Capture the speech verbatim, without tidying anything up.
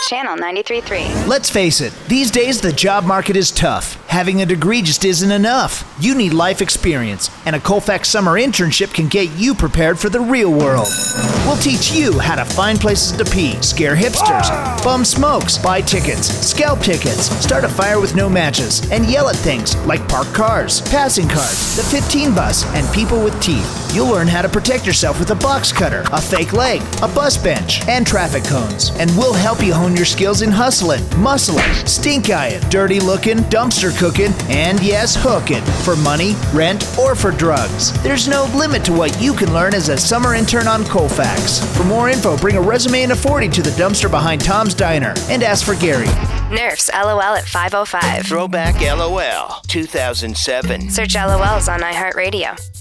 Channel ninety-three point three. Let's face it, these days the job market is tough. Having a degree just isn't enough. You need life experience, and a Colfax summer internship can get you prepared for the real world. We'll teach you how to find places to pee, scare hipsters, bum smokes, buy tickets, scalp tickets, start a fire with no matches, and yell at things like parked cars, passing cars, the fifteen bus, and people with teeth. You'll learn how to protect yourself with a box cutter, a fake leg, a bus bench, and traffic cones. And we'll help you hone your skills in hustling, muscling, stink-eyeing, dirty-looking, dumpster cooking, and yes, hooking for money, rent, or for drugs. There's no limit to what you can learn as a summer intern on Colfax. For more info, bring a resume and a forty to the dumpster behind Tom's Diner and ask for Gary. Nerf's LOL at five oh five. Throwback LOL two thousand seven. Search LOLs on iHeartRadio.